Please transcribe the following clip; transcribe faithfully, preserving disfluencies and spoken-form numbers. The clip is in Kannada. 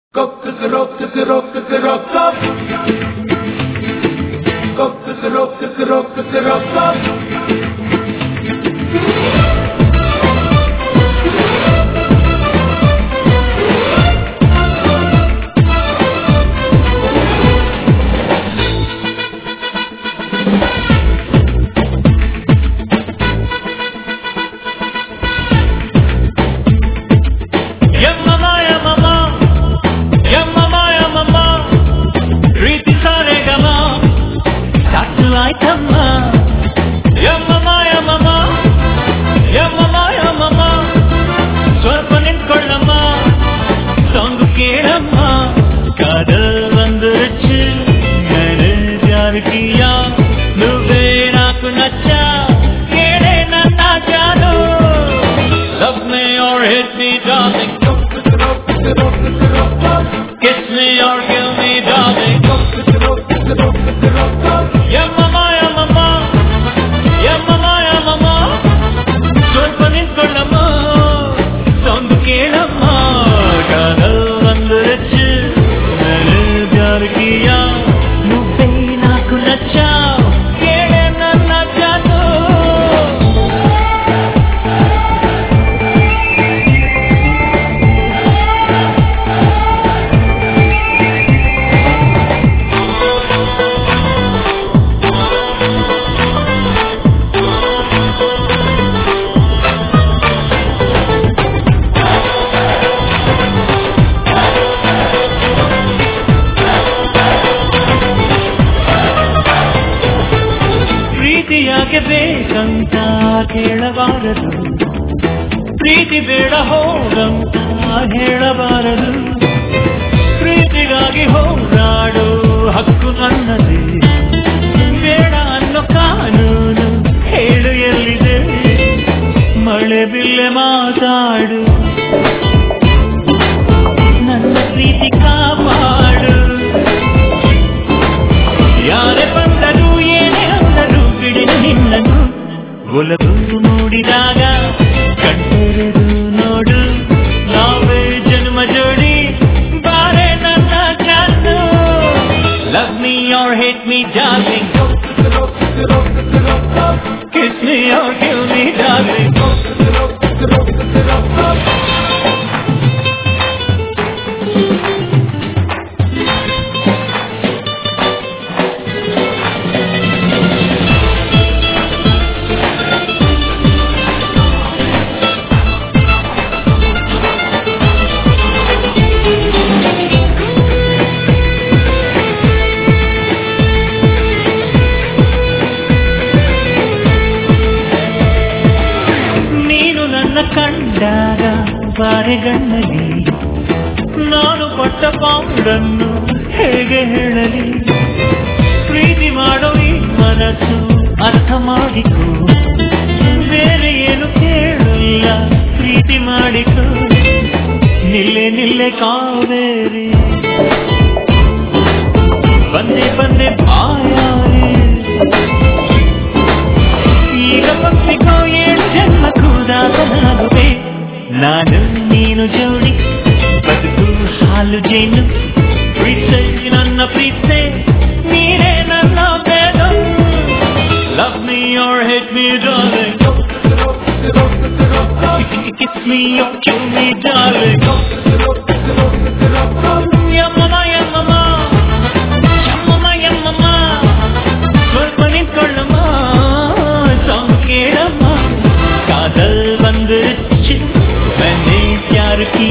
Rock, rock, rock, rock, rock, rock. Rock, rock, rock, rock, rock. ಬೇಕಂತ ಕೇಳಬಾರದು, ಪ್ರೀತಿ ಬೇಡ ಹೋಗಂತ ಹೇಳಬಾರದು, ಪ್ರೀತಿಗಾಗಿ ಹೋರಾಡು ಹಕ್ಕು ನನ್ನದೇ, ಬೇಡ ಅನ್ನೋ ಕಾನೂನು ಹೇಳು ಎಲ್ಲಿದೆ, ಮಳೆ ಬಿಲ್ಲೆ ಮಾತಾಡು ನನ್ನ ಪ್ರೀತಿ ಕಾಪಾಡು, ಯಾರೇ ಬಂದರು ಏನೇ ಅಂದರು ಬಿಡಿನ ನಿನ್ನನು, ಒಲವು ಮೂಡಿದಾಗ ಕಣ್ಣೆರೆದು ನೋಡು ನಾವೇ ಜನ್ಮ ಜೋಡಿ ಬಾರೆ ನನ್ನ ಜಾನು, love me or hate me darling, kiss me or kill me darling. ಕಂಡಾಗ ಬಾರೆಗಣ್ಣಲಿ ನಾನು ಪಟ್ಟ ಪಾಡನ್ನು ಹೇಗೆ ಹೇಳಲಿ, ಪ್ರೀತಿ ಮಾಡೋ ಈ ಮನಸ್ಸು ಅರ್ಥ ಮಾಡಿಕೊ, ಬೇರೆ ಏನು ಕೇಳಿಲ್ಲ ಪ್ರೀತಿ ಮಾಡಿಕೊ, ನಿಲ್ಲೆ ನಿಲ್ಲೆ ಕಾವೇರಿ ಬಂದೆ ಬಂದೆ ಬಾಯಾರಿ, ಈಗ ಪಕ್ಷಿಗೋ ಏಳು ಜನ್ಮ ಕೂದಾಗನಾಗುವೆ, ನಾನು ನೀನು ಜೋಡಿ ಬದುಕು ಹಾಲು ಜೇನು, ಪ್ರೀತಿ ನನ್ನ ಪ್ರೀತಿ ನೀನೇ ನನ್ನ ಬೇಡ, love me or hate me darling, kiss me or kill me darling, ಯಮ್ಮಮ್ಮ ಯಮ್ಮಮ್ಮ ಯಮ್ಮಮ್ಮ ಯಮ್ಮಮ್ಮ ಸ್ವಲ್ಪ ನಿಂತ್ಕೊಳ್ಳಮ್ಮ ಸಾಂಗ್ ಕೇಳಮ್ಮ, ಕಾದಲ್ ಬಂದಿರುಚ್ಚು मैंने प्यार की